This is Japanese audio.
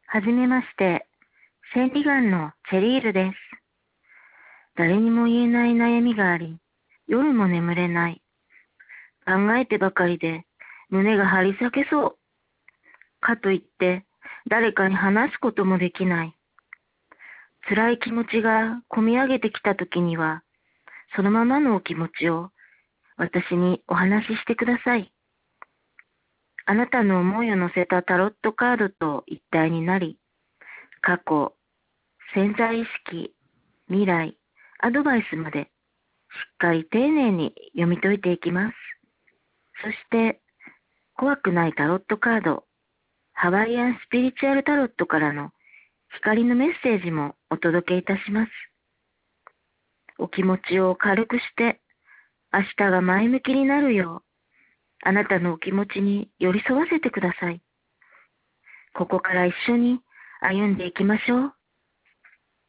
はじめまして、千里眼のチェリールです。誰にも言えない悩みがあり、夜も眠れない。考えてばかりで胸が張り裂けそう。かといって誰かに話すこともできない。辛い気持ちがこみ上げてきた時には、そのままのお気持ちを私にお話ししてください。あなたの思いを乗せたタロットカードと一体になり、過去、潜在意識、未来、アドバイスまでしっかり丁寧に読み解いていきます。そして、怖くないタロットカード、ハワイアンスピリチュアルタロットからの光のメッセージもお届けいたします。お気持ちを軽くして、明日が前向きになるよう、あなたのお気持ちに寄り添わせてください。ここから一緒に歩んでいきましょう。